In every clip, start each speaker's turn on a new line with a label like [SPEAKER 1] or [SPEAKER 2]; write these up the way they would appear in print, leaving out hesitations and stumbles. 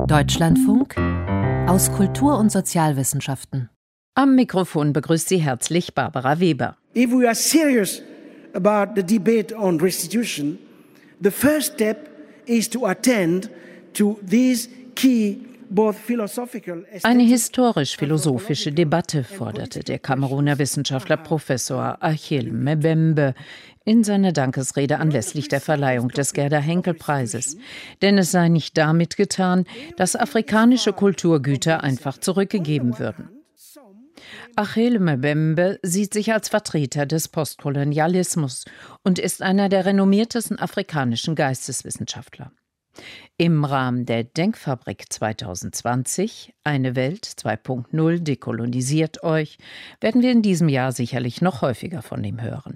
[SPEAKER 1] Deutschlandfunk aus Kultur- und Sozialwissenschaften.
[SPEAKER 2] Am Mikrofon begrüßt Sie herzlich Barbara Weber.
[SPEAKER 3] If we are serious about the debate on restitution, the first step is to attend to these key both philosophical.
[SPEAKER 2] Eine historisch-philosophische Debatte forderte der Kameruner Wissenschaftler Professor Achille Mbembe in seiner Dankesrede anlässlich der Verleihung des Gerda-Henkel-Preises. Denn es sei nicht damit getan, dass afrikanische Kulturgüter einfach zurückgegeben würden. Achille Mbembe sieht sich als Vertreter des Postkolonialismus und ist einer der renommiertesten afrikanischen Geisteswissenschaftler. Im Rahmen der Denkfabrik 2020, Eine Welt 2.0 dekolonisiert euch, werden wir in diesem Jahr sicherlich noch häufiger von ihm hören.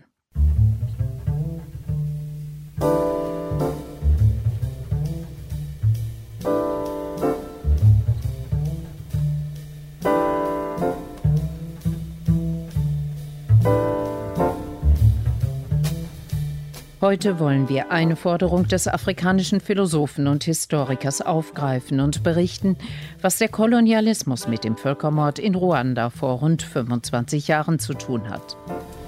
[SPEAKER 2] Heute wollen wir eine Forderung des afrikanischen Philosophen und Historikers aufgreifen und berichten, was der Kolonialismus mit dem Völkermord in Ruanda vor rund 25 Jahren zu tun hat.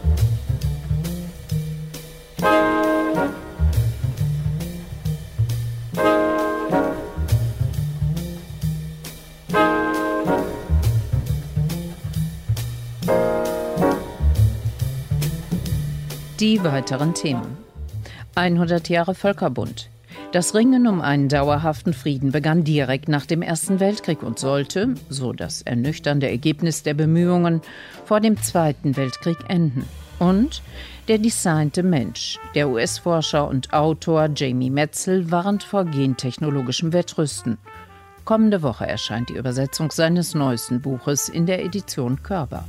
[SPEAKER 2] Die weiteren Themen. 100 Jahre Völkerbund. Das Ringen um einen dauerhaften Frieden begann direkt nach dem Ersten Weltkrieg und sollte, so das ernüchternde Ergebnis der Bemühungen, vor dem Zweiten Weltkrieg enden. Und der designte Mensch. Der US-Forscher und Autor Jamie Metzl warnt vor gentechnologischem Wettrüsten. Kommende Woche erscheint die Übersetzung seines neuesten Buches in der Edition Körber.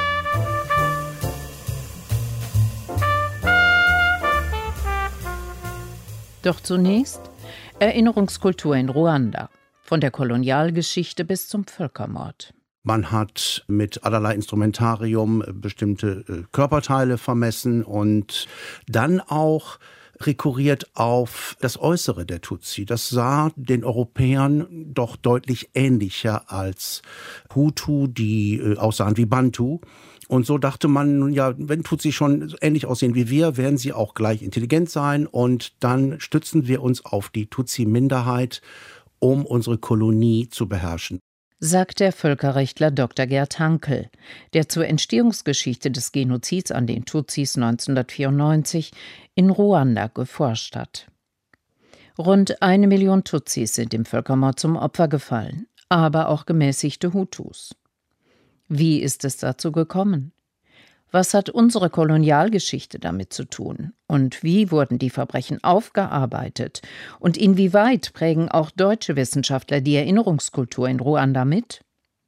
[SPEAKER 2] Doch zunächst Erinnerungskultur in Ruanda, von der Kolonialgeschichte bis zum Völkermord.
[SPEAKER 4] Man hat mit allerlei Instrumentarium bestimmte Körperteile vermessen und dann auch rekurriert auf das Äußere der Tutsi. Das sah den Europäern doch deutlich ähnlicher als Hutu, die aussahen wie Bantu. Und so dachte man, ja, wenn Tutsi schon ähnlich aussehen wie wir, werden sie auch gleich intelligent sein. Und dann stützen wir uns auf die Tutsi-Minderheit, um unsere Kolonie zu beherrschen.
[SPEAKER 2] Sagt der Völkerrechtler Dr. Gerd Hankel, der zur Entstehungsgeschichte des Genozids an den Tutsis 1994 in Ruanda geforscht hat. Rund 1 Million Tutsis sind im Völkermord zum Opfer gefallen, aber auch gemäßigte Hutus. Wie ist es dazu gekommen? Was hat unsere Kolonialgeschichte damit zu tun? Und wie wurden die Verbrechen aufgearbeitet? Und inwieweit prägen auch deutsche Wissenschaftler die Erinnerungskultur in Ruanda mit?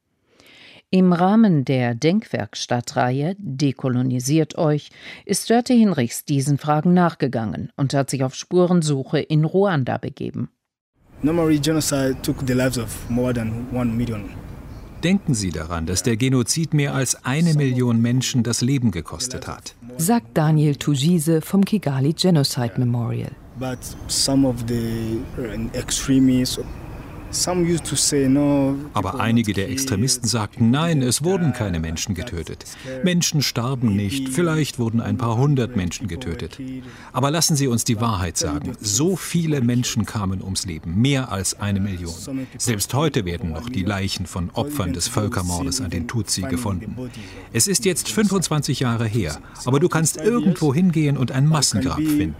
[SPEAKER 2] Im Rahmen der Denkwerkstattreihe Dekolonisiert euch ist Dörte Hinrichs diesen Fragen nachgegangen und hat sich auf Spurensuche in Ruanda begeben.
[SPEAKER 5] Normally genocide took the lives of more than 1 million.
[SPEAKER 6] Denken Sie daran, dass der Genozid mehr als 1 Million Menschen das Leben gekostet hat.
[SPEAKER 1] Sagt Daniel Tugise vom Kigali Genocide Memorial.
[SPEAKER 5] But some of the extremists, some used to say no.
[SPEAKER 6] Aber einige der Extremisten sagten, nein, es wurden keine Menschen getötet. Menschen starben nicht, vielleicht wurden ein paar 100 Menschen getötet. Aber lassen Sie uns die Wahrheit sagen, so viele Menschen kamen ums Leben, mehr als 1 Million. Selbst heute werden noch die Leichen von Opfern des Völkermordes an den Tutsi gefunden. Es ist jetzt 25 Jahre her, aber du kannst irgendwo hingehen und ein Massengrab finden.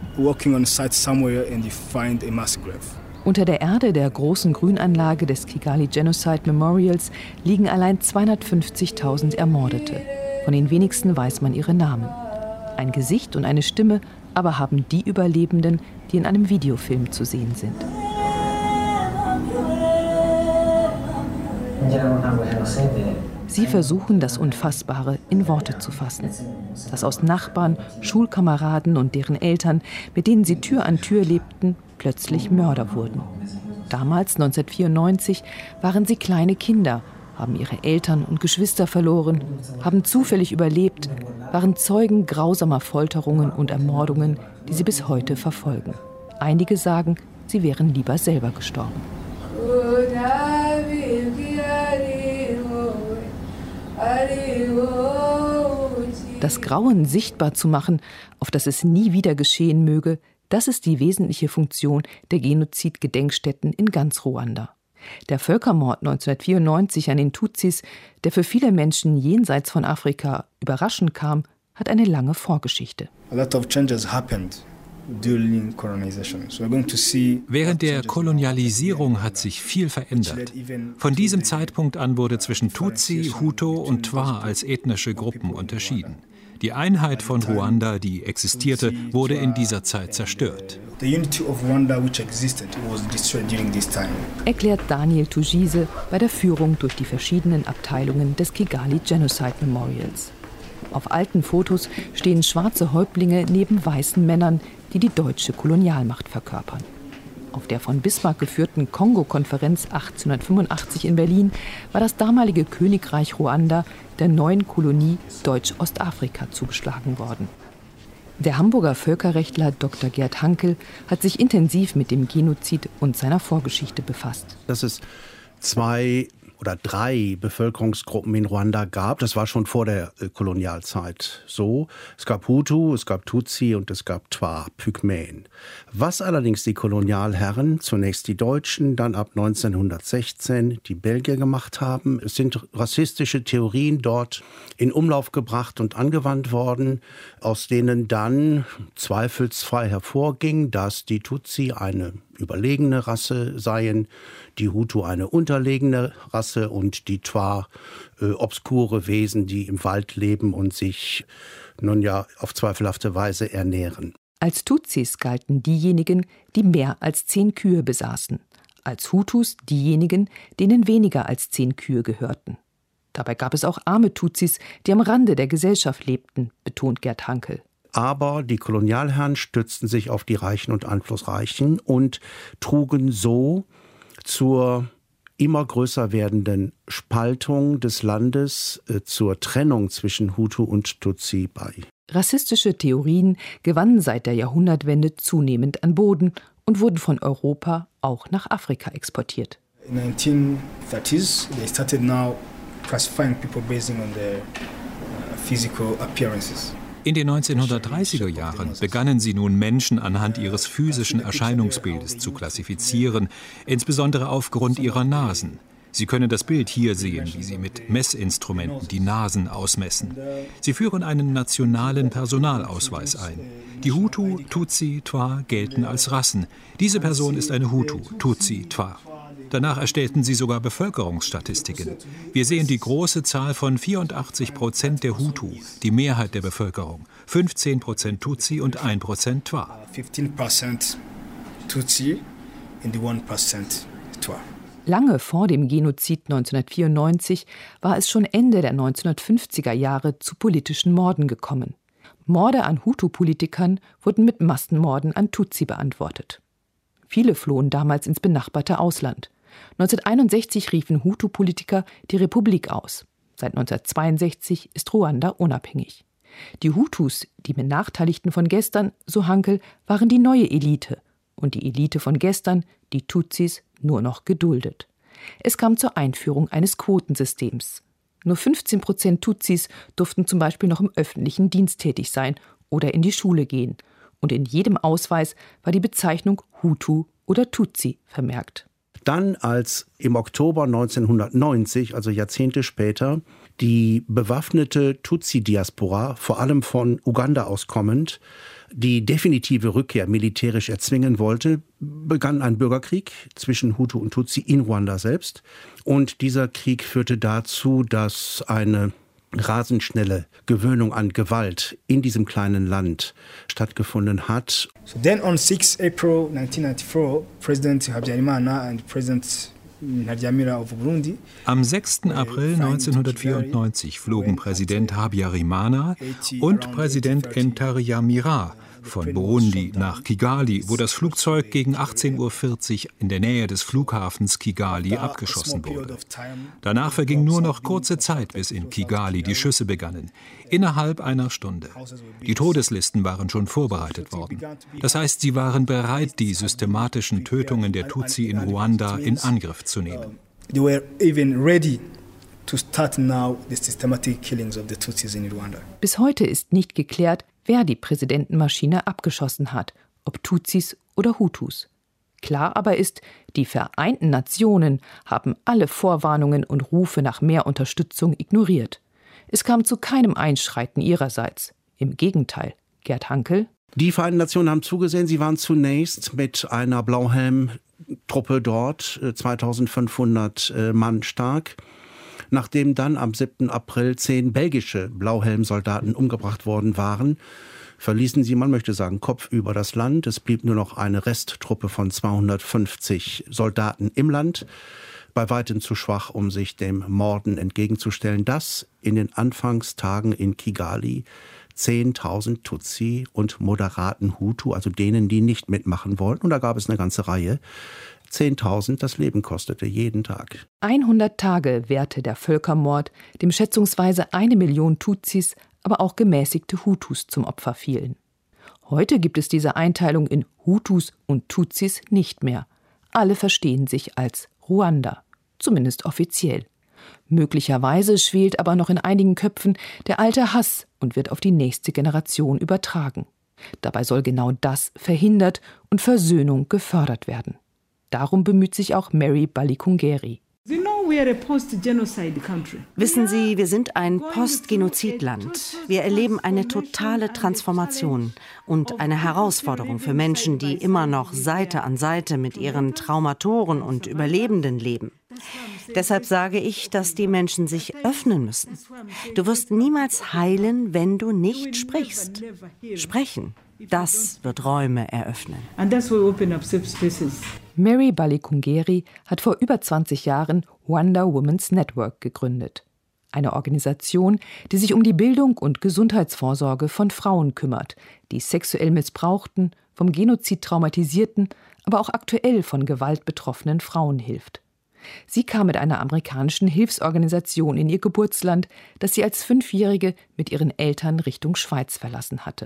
[SPEAKER 1] Unter der Erde der großen Grünanlage des Kigali Genocide Memorials liegen allein 250.000 Ermordete. Von den wenigsten weiß man ihre Namen. Ein Gesicht und eine Stimme aber haben die Überlebenden, die in einem Videofilm zu sehen sind. Sie versuchen, das Unfassbare in Worte zu fassen. Dass aus Nachbarn, Schulkameraden und deren Eltern, mit denen sie Tür an Tür lebten, plötzlich Mörder wurden. Damals, 1994, waren sie kleine Kinder, haben ihre Eltern und Geschwister verloren, haben zufällig überlebt, waren Zeugen grausamer Folterungen und Ermordungen, die sie bis heute verfolgen. Einige sagen, sie wären lieber selber gestorben. Das Grauen sichtbar zu machen, auf das es nie wieder geschehen möge, das ist die wesentliche Funktion der Genozid-Gedenkstätten in ganz Ruanda. Der Völkermord 1994 an den Tutsis, der für viele Menschen jenseits von Afrika überraschend kam, hat eine lange Vorgeschichte.
[SPEAKER 6] Während der Kolonialisierung hat sich viel verändert. Von diesem Zeitpunkt an wurde zwischen Tutsi, Hutu und Twa als ethnische Gruppen unterschieden. Die Einheit von Ruanda, die existierte, wurde in dieser Zeit zerstört.
[SPEAKER 1] Erklärt Daniel Tugise bei der Führung durch die verschiedenen Abteilungen des Kigali Genocide Memorials. Auf alten Fotos stehen schwarze Häuptlinge neben weißen Männern, die die deutsche Kolonialmacht verkörpern. Auf der von Bismarck geführten Kongo-Konferenz 1885 in Berlin war das damalige Königreich Ruanda der neuen Kolonie Deutsch-Ostafrika zugeschlagen worden. Der Hamburger Völkerrechtler Dr. Gerd Hankel hat sich intensiv mit dem Genozid und seiner Vorgeschichte befasst.
[SPEAKER 4] Dass es 2 oder 3 Bevölkerungsgruppen in Ruanda gab. Das war schon vor der Kolonialzeit so. Es gab Hutu, es gab Tutsi und es gab Twa, Pygmäen. Was allerdings die Kolonialherren, zunächst die Deutschen, dann ab 1916 die Belgier gemacht haben, es sind rassistische Theorien dort in Umlauf gebracht und angewandt worden, aus denen dann zweifelsfrei hervorging, dass die Tutsi eine überlegene Rasse seien, die Hutu eine unterlegene Rasse und die Twa obskure Wesen, die im Wald leben und sich nun ja auf zweifelhafte Weise ernähren.
[SPEAKER 1] Als Tutsis galten diejenigen, die mehr als 10 Kühe besaßen, als Hutus diejenigen, denen weniger als 10 Kühe gehörten. Dabei gab es auch arme Tutsis, die am Rande der Gesellschaft lebten, betont Gerd Hankel.
[SPEAKER 4] Aber die Kolonialherren stützten sich auf die Reichen und Einflussreichen und trugen so zur immer größer werdenden Spaltung des Landes, zur Trennung zwischen Hutu und Tutsi bei.
[SPEAKER 1] Rassistische Theorien gewannen seit der Jahrhundertwende zunehmend an Boden und wurden von Europa auch nach Afrika exportiert.
[SPEAKER 5] In the 1930s, they started now classifying people based on their physical appearances.
[SPEAKER 6] In den 1930er Jahren begannen sie nun Menschen anhand ihres physischen Erscheinungsbildes zu klassifizieren, insbesondere aufgrund ihrer Nasen. Sie können das Bild hier sehen, wie sie mit Messinstrumenten die Nasen ausmessen. Sie führen einen nationalen Personalausweis ein. Die Hutu, Tutsi, Twa gelten als Rassen. Diese Person ist eine Hutu, Tutsi, Twa. Danach erstellten sie sogar Bevölkerungsstatistiken. Wir sehen die große Zahl von 84% der Hutu, die Mehrheit der Bevölkerung, 15% Tutsi und 1% Twa.
[SPEAKER 5] 15% Tutsi und 1% Twa.
[SPEAKER 1] Lange vor dem Genozid 1994 war es schon Ende der 1950er Jahre zu politischen Morden gekommen. Morde an Hutu-Politikern wurden mit Massenmorden an Tutsi beantwortet. Viele flohen damals ins benachbarte Ausland. 1961 riefen Hutu-Politiker die Republik aus. Seit 1962 ist Ruanda unabhängig. Die Hutus, die Benachteiligten von gestern, so Hankel, waren die neue Elite. Und die Elite von gestern, die Tutsis, nur noch geduldet. Es kam zur Einführung eines Quotensystems. Nur 15% Tutsis durften zum Beispiel noch im öffentlichen Dienst tätig sein oder in die Schule gehen. Und in jedem Ausweis war die Bezeichnung Hutu oder Tutsi vermerkt.
[SPEAKER 4] Dann, als im Oktober 1990, also Jahrzehnte später, die bewaffnete Tutsi-Diaspora, vor allem von Uganda aus kommend, die definitive Rückkehr militärisch erzwingen wollte, begann ein Bürgerkrieg zwischen Hutu und Tutsi in Ruanda selbst. Und dieser Krieg führte dazu, dass eine rasend schnelle Gewöhnung an Gewalt in diesem kleinen Land stattgefunden hat.
[SPEAKER 5] So then on 6 April 1994, President Habyarimana and President Ntaryamira of Burundi.
[SPEAKER 6] Am 6. April 1994 flogen Präsident Habyarimana und Präsident Ntaryamira von Burundi nach Kigali, wo das Flugzeug gegen 18:40 Uhr in der Nähe des Flughafens Kigali abgeschossen wurde. Danach verging nur noch kurze Zeit, bis in Kigali die Schüsse begannen. Innerhalb einer Stunde. Die Todeslisten waren schon vorbereitet worden. Das heißt, sie waren bereit, die systematischen Tötungen der Tutsi in Ruanda in Angriff zu nehmen.
[SPEAKER 5] They were even ready to start now the systematic killings of the Tutsis in Rwanda.
[SPEAKER 1] Bis heute ist nicht geklärt, wer die Präsidentenmaschine abgeschossen hat, ob Tutsis oder Hutus. Klar aber ist, die Vereinten Nationen haben alle Vorwarnungen und Rufe nach mehr Unterstützung ignoriert. Es kam zu keinem Einschreiten ihrerseits. Im Gegenteil. Gerd Hanckel.
[SPEAKER 4] Die Vereinten Nationen haben zugesehen, sie waren zunächst mit einer Blauhelm-Truppe dort, 2500 Mann stark. Nachdem dann am 7. April 10 belgische Blauhelm-Soldaten umgebracht worden waren, verließen sie, man möchte sagen, kopfüber das Land. Es blieb nur noch eine Resttruppe von 250 Soldaten im Land, bei weitem zu schwach, um sich dem Morden entgegenzustellen. Das in den Anfangstagen in Kigali 10.000 Tutsi und moderaten Hutu, also denen, die nicht mitmachen wollten. Und da gab es eine ganze Reihe. 10.000 das Leben kostete, jeden Tag.
[SPEAKER 1] 100 Tage währte der Völkermord, dem schätzungsweise 1 Million Tutsis, aber auch gemäßigte Hutus zum Opfer fielen. Heute gibt es diese Einteilung in Hutus und Tutsis nicht mehr. Alle verstehen sich als Ruanda, zumindest offiziell. Möglicherweise schwelt aber noch in einigen Köpfen der alte Hass und wird auf die nächste Generation übertragen. Dabei soll genau das verhindert und Versöhnung gefördert werden. Darum bemüht sich auch Mary Balikungeri.
[SPEAKER 7] Wissen Sie, wir sind ein Postgenozidland. Wir erleben eine totale Transformation und eine Herausforderung für Menschen, die immer noch Seite an Seite mit ihren Traumatoren und Überlebenden leben. Deshalb sage ich, dass die Menschen sich öffnen müssen. Du wirst niemals heilen, wenn du nicht sprichst. Sprechen, das wird Räume eröffnen.
[SPEAKER 1] Mary Balikungeri hat vor über 20 Jahren Wonder Women's Network gegründet. Eine Organisation, die sich um die Bildung und Gesundheitsvorsorge von Frauen kümmert, die sexuell missbrauchten, vom Genozid traumatisierten, aber auch aktuell von Gewalt betroffenen Frauen hilft. Sie kam mit einer amerikanischen Hilfsorganisation in ihr Geburtsland, das sie als 5-Jährige mit ihren Eltern Richtung Schweiz verlassen hatte.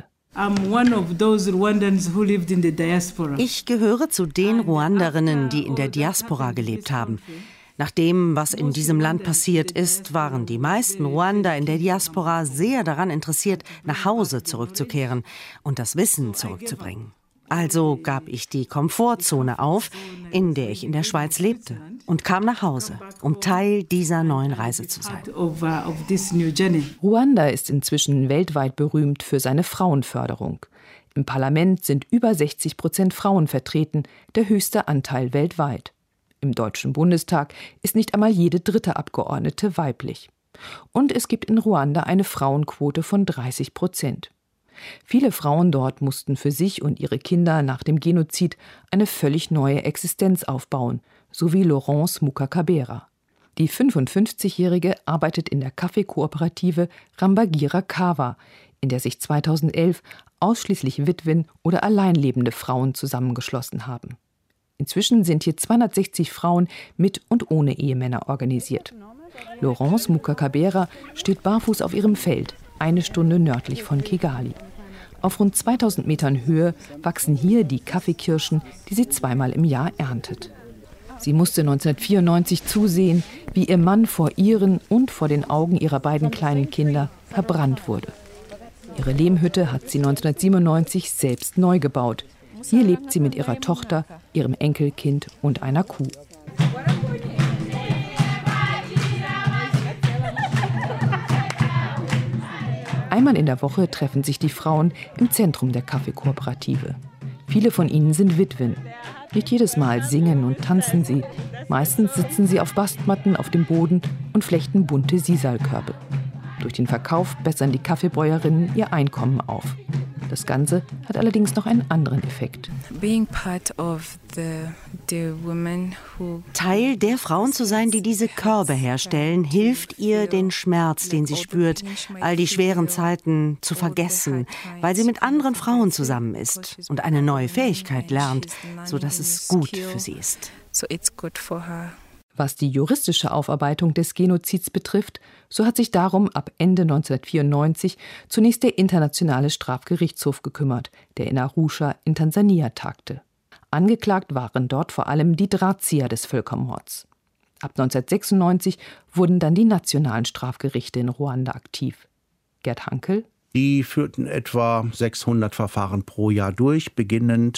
[SPEAKER 7] Ich gehöre zu den Ruanderinnen, die in der Diaspora gelebt haben. Nach dem, was in diesem Land passiert ist, waren die meisten Ruander in der Diaspora sehr daran interessiert, nach Hause zurückzukehren und das Wissen zurückzubringen. Also gab ich die Komfortzone auf, in der ich in der Schweiz lebte, und kam nach Hause, um Teil dieser neuen Reise zu sein.
[SPEAKER 1] Ruanda ist inzwischen weltweit berühmt für seine Frauenförderung. Im Parlament sind über 60% Frauen vertreten, der höchste Anteil weltweit. Im Deutschen Bundestag ist nicht einmal jede 3. Abgeordnete weiblich. Und es gibt in Ruanda eine Frauenquote von 30%. Viele Frauen dort mussten für sich und ihre Kinder nach dem Genozid eine völlig neue Existenz aufbauen, so wie Laurence Mukakabera. Die 55-Jährige arbeitet in der Kaffeekooperative Rambagira Kawa, in der sich 2011 ausschließlich Witwen oder alleinlebende Frauen zusammengeschlossen haben. Inzwischen sind hier 260 Frauen mit und ohne Ehemänner organisiert. Laurence Mukakabera steht barfuß auf ihrem Feld, 1 Stunde nördlich von Kigali. Auf rund 2000 Metern Höhe wachsen hier die Kaffeekirschen, die sie 2-mal im Jahr erntet. Sie musste 1994 zusehen, wie ihr Mann vor ihren und vor den Augen ihrer beiden kleinen Kinder verbrannt wurde. Ihre Lehmhütte hat sie 1997 selbst neu gebaut. Hier lebt sie mit ihrer Tochter, ihrem Enkelkind und einer Kuh. Einmal in der Woche treffen sich die Frauen im Zentrum der Kaffeekooperative. Viele von ihnen sind Witwen. Nicht jedes Mal singen und tanzen sie. Meistens sitzen sie auf Bastmatten auf dem Boden und flechten bunte Sisalkörbe. Durch den Verkauf bessern die Kaffeebäuerinnen ihr Einkommen auf. Das Ganze hat allerdings noch einen anderen Effekt.
[SPEAKER 7] Teil der Frauen zu sein, die diese Körbe herstellen, hilft ihr, den Schmerz, den sie spürt, all die schweren Zeiten zu vergessen, weil sie mit anderen Frauen zusammen ist und eine neue Fähigkeit lernt, sodass es gut für sie ist.
[SPEAKER 1] Was die juristische Aufarbeitung des Genozids betrifft, so hat sich darum ab Ende 1994 zunächst der Internationale Strafgerichtshof gekümmert, der in Arusha in Tansania tagte. Angeklagt waren dort vor allem die Drahtzieher des Völkermords. Ab 1996 wurden dann die nationalen Strafgerichte in Ruanda aktiv. Gerd Hankel:
[SPEAKER 4] Die führten etwa 600 Verfahren pro Jahr durch, beginnend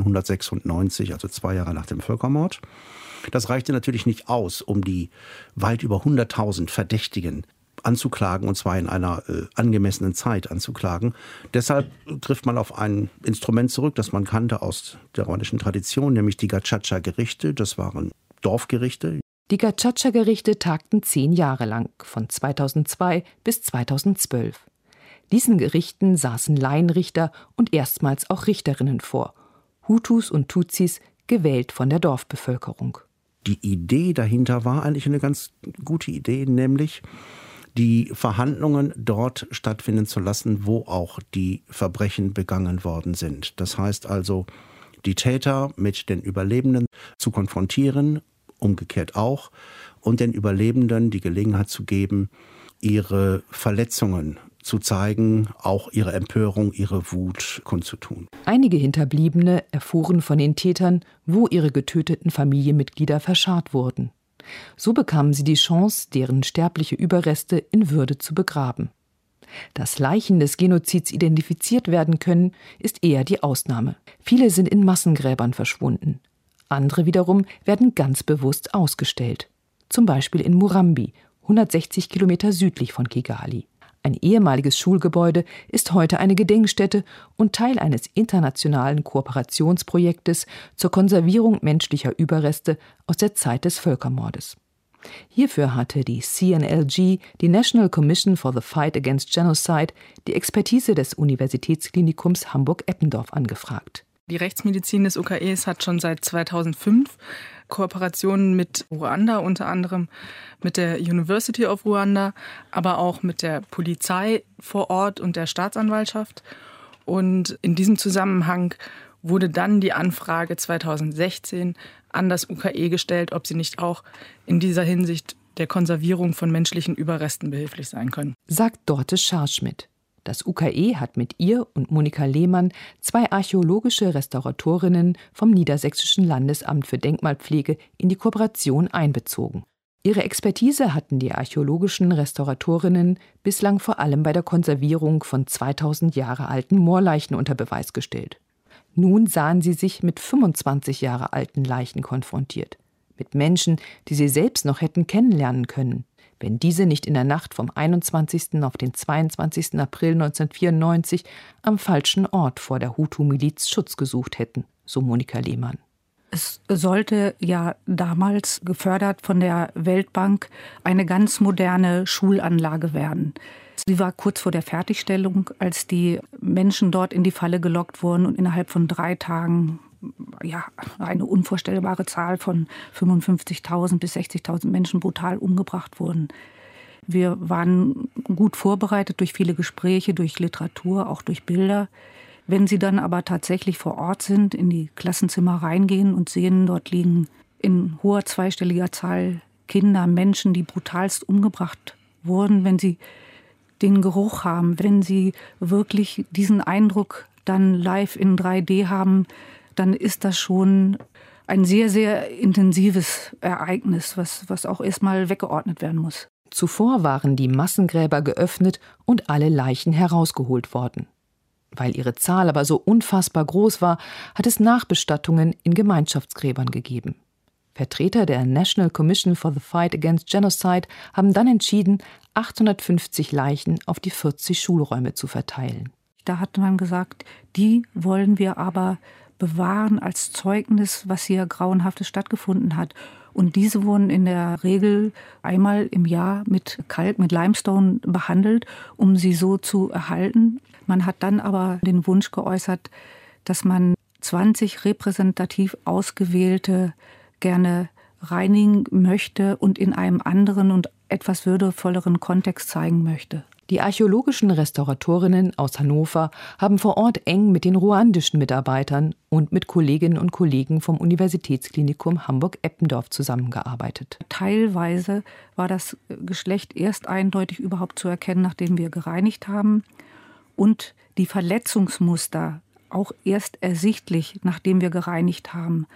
[SPEAKER 4] 1996, also 2 Jahre nach dem Völkermord. Das reichte natürlich nicht aus, um die weit über 100.000 Verdächtigen anzuklagen, und zwar in einer angemessenen Zeit anzuklagen. Deshalb griff man auf ein Instrument zurück, das man kannte aus der ruandischen Tradition, nämlich die Gacaca-Gerichte. Das waren Dorfgerichte.
[SPEAKER 1] Die Gacaca-Gerichte tagten 10 Jahre lang, von 2002 bis 2012. Diesen Gerichten saßen Laienrichter und erstmals auch Richterinnen vor. Hutus und Tutsis, gewählt von der Dorfbevölkerung.
[SPEAKER 4] Die Idee dahinter war eigentlich eine ganz gute Idee, nämlich die Verhandlungen dort stattfinden zu lassen, wo auch die Verbrechen begangen worden sind. Das heißt also, die Täter mit den Überlebenden zu konfrontieren, umgekehrt auch, und den Überlebenden die Gelegenheit zu geben, ihre Verletzungen zu zeigen, auch ihre Empörung, ihre Wut kundzutun.
[SPEAKER 1] Einige Hinterbliebene erfuhren von den Tätern, wo ihre getöteten Familienmitglieder verscharrt wurden. So bekamen sie die Chance, deren sterbliche Überreste in Würde zu begraben. Dass Leichen des Genozids identifiziert werden können, ist eher die Ausnahme. Viele sind in Massengräbern verschwunden. Andere wiederum werden ganz bewusst ausgestellt. Zum Beispiel in Murambi, 160 Kilometer südlich von Kigali. Ein ehemaliges Schulgebäude ist heute eine Gedenkstätte und Teil eines internationalen Kooperationsprojektes zur Konservierung menschlicher Überreste aus der Zeit des Völkermordes. Hierfür hatte die CNLG, die National Commission for the Fight Against Genocide, die Expertise des Universitätsklinikums Hamburg-Eppendorf angefragt.
[SPEAKER 8] Die Rechtsmedizin des UKEs hat schon seit 2005 Kooperationen mit Ruanda, unter anderem mit der University of Ruanda, aber auch mit der Polizei vor Ort und der Staatsanwaltschaft. Und in diesem Zusammenhang wurde dann die Anfrage 2016 an das UKE gestellt, ob sie nicht auch in dieser Hinsicht der Konservierung von menschlichen Überresten behilflich sein können.
[SPEAKER 1] Sagt Dorte Scharschmidt. Das UKE hat mit ihr und Monika Lehmann 2 archäologische Restauratorinnen vom Niedersächsischen Landesamt für Denkmalpflege in die Kooperation einbezogen. Ihre Expertise hatten die archäologischen Restauratorinnen bislang vor allem bei der Konservierung von 2000 Jahre alten Moorleichen unter Beweis gestellt. Nun sahen sie sich mit 25 Jahre alten Leichen konfrontiert. Mit Menschen, die sie selbst noch hätten kennenlernen können, wenn diese nicht in der Nacht vom 21. auf den 22. April 1994 am falschen Ort vor der Hutu-Miliz Schutz gesucht hätten, so Monika Lehmann.
[SPEAKER 9] Es sollte ja damals gefördert von der Weltbank eine ganz moderne Schulanlage werden. Sie war kurz vor der Fertigstellung, als die Menschen dort in die Falle gelockt wurden und innerhalb von 3 Tagen eine unvorstellbare Zahl von 55.000 bis 60.000 Menschen brutal umgebracht wurden. Wir waren gut vorbereitet durch viele Gespräche, durch Literatur, auch durch Bilder. Wenn Sie dann aber tatsächlich vor Ort sind, in die Klassenzimmer reingehen und sehen, dort liegen in hoher zweistelliger Zahl Kinder, Menschen, die brutalst umgebracht wurden, wenn Sie den Geruch haben, wenn Sie wirklich diesen Eindruck dann live in 3D haben, dann ist das schon ein sehr, sehr intensives Ereignis, was auch erstmal weggeordnet werden muss.
[SPEAKER 1] Zuvor waren die Massengräber geöffnet und alle Leichen herausgeholt worden. Weil ihre Zahl aber so unfassbar groß war, hat es Nachbestattungen in Gemeinschaftsgräbern gegeben. Vertreter der National Commission for the Fight Against Genocide haben dann entschieden, 850 Leichen auf die 40 Schulräume zu verteilen.
[SPEAKER 9] Da hat man gesagt, die wollen wir aber bewahren als Zeugnis, was hier Grauenhaftes stattgefunden hat. Und diese wurden in der Regel einmal im Jahr mit Kalk, mit Limestone behandelt, um sie so zu erhalten. Man hat dann aber den Wunsch geäußert, dass man 20 repräsentativ ausgewählte gerne reinigen möchte und in einem anderen und etwas würdevolleren Kontext zeigen möchte.
[SPEAKER 1] Die archäologischen Restauratorinnen aus Hannover haben vor Ort eng mit den ruandischen Mitarbeitern und mit Kolleginnen und Kollegen vom Universitätsklinikum Hamburg-Eppendorf zusammengearbeitet.
[SPEAKER 9] Teilweise war das Geschlecht erst eindeutig überhaupt zu erkennen, nachdem wir gereinigt haben. Und die Verletzungsmuster auch erst ersichtlich, nachdem wir gereinigt haben.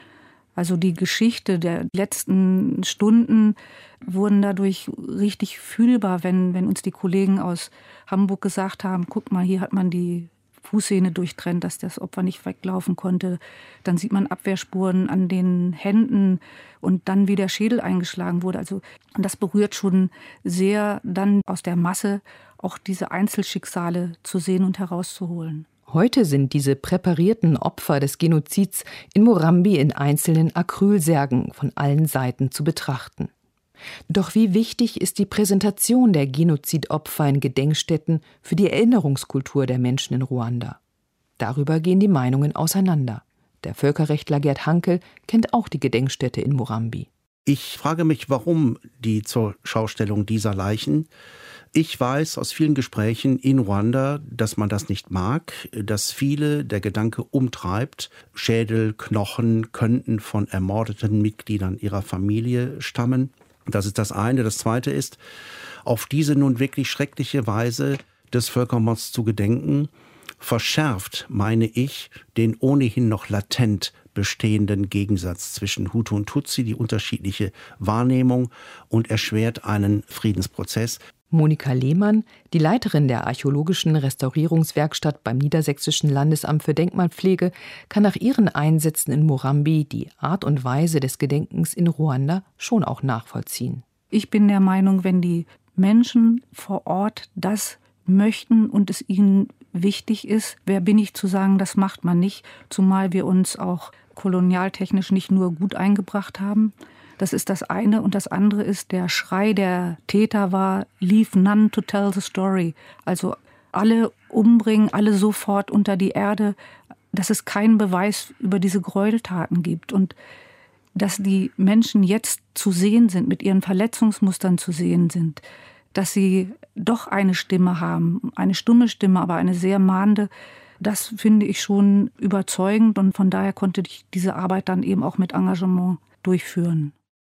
[SPEAKER 9] Also die Geschichte der letzten Stunden wurden dadurch richtig fühlbar, wenn uns die Kollegen aus Hamburg gesagt haben, guck mal, hier hat man die Fußsehne durchtrennt, dass das Opfer nicht weglaufen konnte. Dann sieht man Abwehrspuren an den Händen und dann, wie der Schädel eingeschlagen wurde. Also das berührt schon sehr, dann aus der Masse auch diese Einzelschicksale zu sehen und herauszuholen.
[SPEAKER 1] Heute sind diese präparierten Opfer des Genozids in Murambi in einzelnen Acrylsärgen von allen Seiten zu betrachten. Doch wie wichtig ist die Präsentation der Genozidopfer in Gedenkstätten für die Erinnerungskultur der Menschen in Ruanda? Darüber gehen die Meinungen auseinander. Der Völkerrechtler Gerd Hankel kennt auch die Gedenkstätte in Murambi.
[SPEAKER 4] Ich frage mich, warum die Zurschaustellung dieser Leichen. Ich weiß aus vielen Gesprächen in Ruanda, dass man das nicht mag, dass viele der Gedanke umtreibt. Schädel, Knochen könnten von ermordeten Mitgliedern ihrer Familie stammen. Das ist das eine. Das zweite ist, auf diese nun wirklich schreckliche Weise des Völkermords zu gedenken, verschärft, meine ich, den ohnehin noch latent bestehenden Gegensatz zwischen Hutu und Tutsi, die unterschiedliche Wahrnehmung, und erschwert einen Friedensprozess.
[SPEAKER 1] Monika Lehmann, die Leiterin der archäologischen Restaurierungswerkstatt beim Niedersächsischen Landesamt für Denkmalpflege, kann nach ihren Einsätzen in Murambi die Art und Weise des Gedenkens in Ruanda schon auch nachvollziehen.
[SPEAKER 9] Ich bin der Meinung, wenn die Menschen vor Ort das möchten und es ihnen wichtig ist, wer bin ich zu sagen, das macht man nicht, zumal wir uns auch kolonialtechnisch nicht nur gut eingebracht haben. Das ist das eine. Und das andere ist, der Schrei der Täter war, leave none to tell the story. Also alle umbringen, alle sofort unter die Erde, dass es keinen Beweis über diese Gräueltaten gibt. Und dass die Menschen jetzt zu sehen sind, mit ihren Verletzungsmustern zu sehen sind, dass sie doch eine Stimme haben, eine stumme Stimme, aber eine sehr mahnende, das finde ich schon überzeugend. Und von daher konnte ich diese Arbeit dann eben auch mit Engagement durchführen.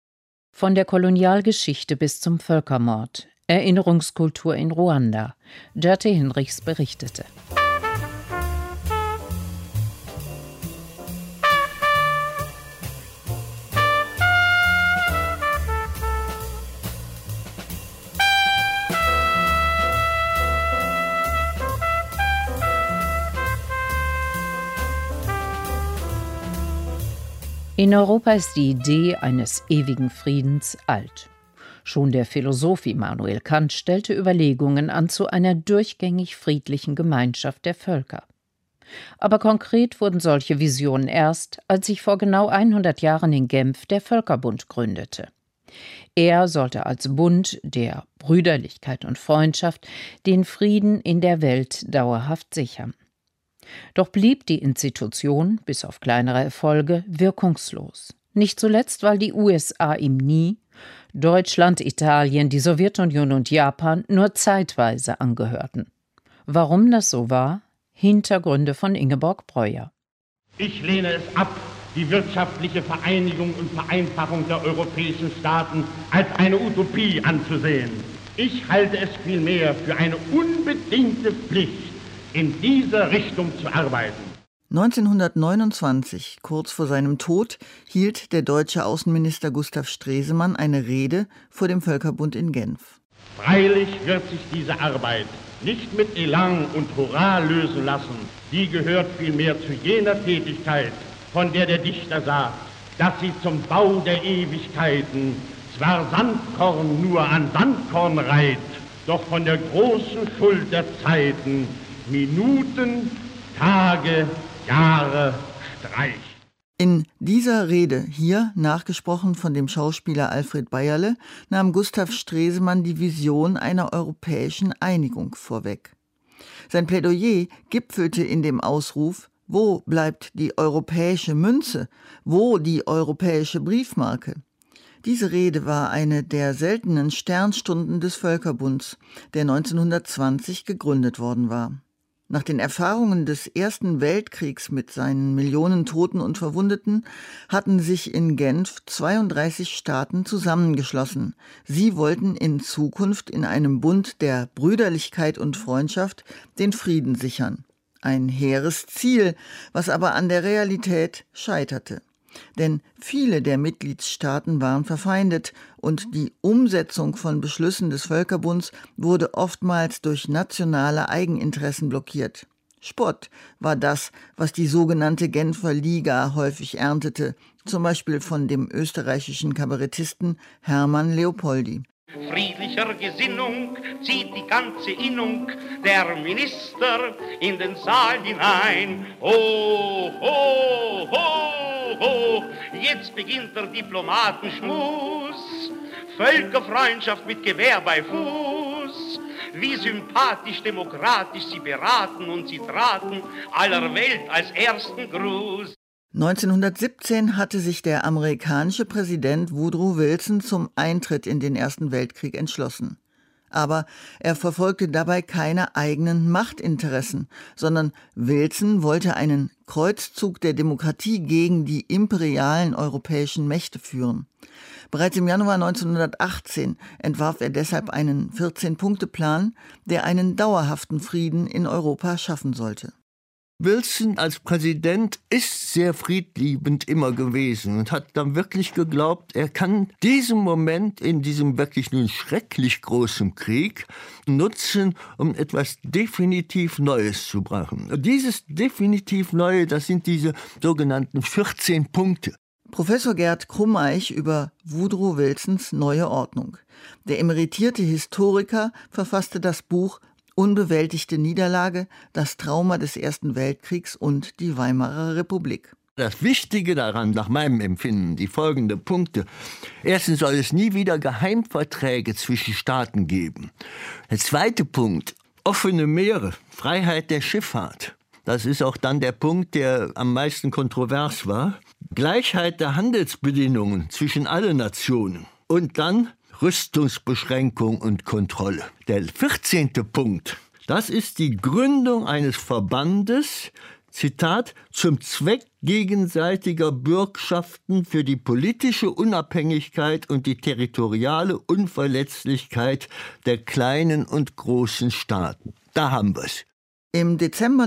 [SPEAKER 2] Von der Kolonialgeschichte bis zum Völkermord. Erinnerungskultur in Ruanda. Dörte Hinrichs berichtete. In Europa ist die Idee eines ewigen Friedens alt. Schon der Philosoph Immanuel Kant stellte Überlegungen an zu einer durchgängig friedlichen Gemeinschaft der Völker. Aber konkret wurden solche Visionen erst, als sich vor genau 100 Jahren in Genf der Völkerbund gründete. Er sollte als Bund der Brüderlichkeit und Freundschaft den Frieden in der Welt dauerhaft sichern. Doch blieb die Institution, bis auf kleinere Erfolge, wirkungslos. Nicht zuletzt, weil die USA ihm nie, Deutschland, Italien, die Sowjetunion und Japan nur zeitweise angehörten. Warum das so war? Hintergründe von Ingeborg Breuer.
[SPEAKER 10] Ich lehne es ab, die wirtschaftliche Vereinigung und Vereinfachung der europäischen Staaten als eine Utopie anzusehen. Ich halte es vielmehr für eine unbedingte Pflicht, in dieser Richtung zu arbeiten.
[SPEAKER 11] 1929, kurz vor seinem Tod, hielt der deutsche Außenminister Gustav Stresemann eine Rede vor dem Völkerbund in Genf.
[SPEAKER 10] Freilich wird sich diese Arbeit nicht mit Elan und Hurra lösen lassen. Die gehört vielmehr zu jener Tätigkeit, von der Dichter sagt, dass sie zum Bau der Ewigkeiten zwar Sandkorn nur an Sandkorn reiht, doch von der großen Schuld der Zeiten Minuten, Tage, Jahre streicht.
[SPEAKER 11] In dieser Rede, hier nachgesprochen von dem Schauspieler Alfred Bayerle, nahm Gustav Stresemann die Vision einer europäischen Einigung vorweg. Sein Plädoyer gipfelte in dem Ausruf: Wo bleibt die europäische Münze? Wo die europäische Briefmarke? Diese Rede war eine der seltenen Sternstunden des Völkerbunds, der 1920 gegründet worden war. Nach den Erfahrungen des Ersten Weltkriegs mit seinen Millionen Toten und Verwundeten hatten sich in Genf 32 Staaten zusammengeschlossen. Sie wollten in Zukunft in einem Bund der Brüderlichkeit und Freundschaft den Frieden sichern. Ein hehres Ziel, was aber an der Realität scheiterte. Denn viele der Mitgliedstaaten waren verfeindet und die Umsetzung von Beschlüssen des Völkerbunds wurde oftmals durch nationale Eigeninteressen blockiert. Spott war das, was die sogenannte Genfer Liga häufig erntete, zum Beispiel von dem österreichischen Kabarettisten Hermann Leopoldi.
[SPEAKER 10] Friedlicher Gesinnung zieht die ganze Innung der Minister in den Saal hinein. Ho, ho, ho, ho, jetzt beginnt der Diplomatenschmus, Völkerfreundschaft mit Gewehr bei Fuß. Wie sympathisch, demokratisch sie beraten und sie traten aller Welt als ersten Gruß.
[SPEAKER 11] 1917 hatte sich der amerikanische Präsident Woodrow Wilson zum Eintritt in den Ersten Weltkrieg entschlossen. Aber er verfolgte dabei keine eigenen Machtinteressen, sondern Wilson wollte einen Kreuzzug der Demokratie gegen die imperialen europäischen Mächte führen. Bereits im Januar 1918 entwarf er deshalb einen 14-Punkte-Plan, der einen dauerhaften Frieden in Europa schaffen sollte.
[SPEAKER 12] Wilson als Präsident ist sehr friedliebend immer gewesen und hat dann wirklich geglaubt, er kann diesen Moment in diesem wirklich nun schrecklich großen Krieg nutzen, um etwas definitiv Neues zu machen. Und dieses definitiv Neue, das sind diese sogenannten 14 Punkte.
[SPEAKER 11] Professor Gerd Krummeich über Woodrow Wilsons neue Ordnung. Der emeritierte Historiker verfasste das Buch Unbewältigte Niederlage, das Trauma des Ersten Weltkriegs und die Weimarer Republik.
[SPEAKER 12] Das Wichtige daran, nach meinem Empfinden, die folgenden Punkte. Erstens soll es nie wieder Geheimverträge zwischen Staaten geben. Der zweite Punkt, offene Meere, Freiheit der Schifffahrt. Das ist auch dann der Punkt, der am meisten kontrovers war. Gleichheit der Handelsbedingungen zwischen allen Nationen. Und dann Rüstungsbeschränkung und Kontrolle. Der 14. Punkt, das ist die Gründung eines Verbandes, Zitat, zum Zweck gegenseitiger Bürgschaften für die politische Unabhängigkeit und die territoriale Unverletzlichkeit der kleinen und großen Staaten. Da haben wir es.
[SPEAKER 11] Im Dezember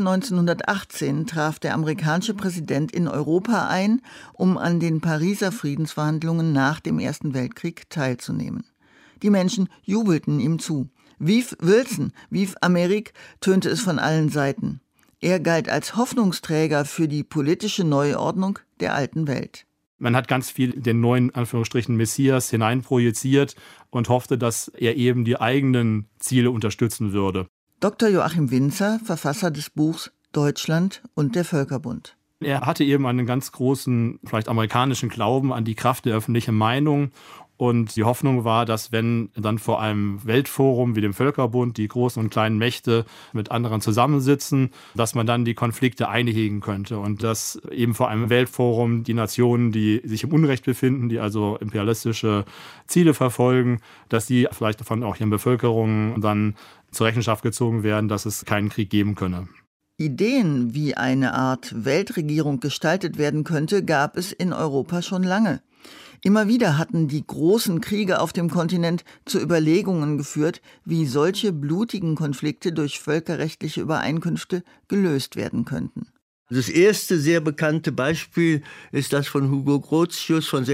[SPEAKER 11] 1918 traf der amerikanische Präsident in Europa ein, um an den Pariser Friedensverhandlungen nach dem Ersten Weltkrieg teilzunehmen. Die Menschen jubelten ihm zu. Vive Wilson, vive Amérique, tönte es von allen Seiten. Er galt als Hoffnungsträger für die politische Neuordnung der alten Welt.
[SPEAKER 13] Man hat ganz viel den neuen, Anführungsstrichen, Messias hineinprojiziert und hoffte, dass er eben die eigenen Ziele unterstützen würde.
[SPEAKER 11] Dr. Joachim Winzer, Verfasser des Buchs Deutschland und der Völkerbund.
[SPEAKER 13] Er hatte eben einen ganz großen, vielleicht amerikanischen Glauben an die Kraft der öffentlichen Meinung. Und die Hoffnung war, dass wenn dann vor einem Weltforum wie dem Völkerbund die großen und kleinen Mächte mit anderen zusammensitzen, dass man dann die Konflikte einhegen könnte. Und dass eben vor einem Weltforum die Nationen, die sich im Unrecht befinden, die also imperialistische Ziele verfolgen, dass die vielleicht von auch ihren Bevölkerungen dann zur Rechenschaft gezogen werden, dass es keinen Krieg geben könne.
[SPEAKER 11] Ideen, wie eine Art Weltregierung gestaltet werden könnte, gab es in Europa schon lange. Immer wieder hatten die großen Kriege auf dem Kontinent zu Überlegungen geführt, wie solche blutigen Konflikte durch völkerrechtliche Übereinkünfte gelöst werden könnten.
[SPEAKER 12] Das erste sehr bekannte Beispiel ist das von Hugo Grotius von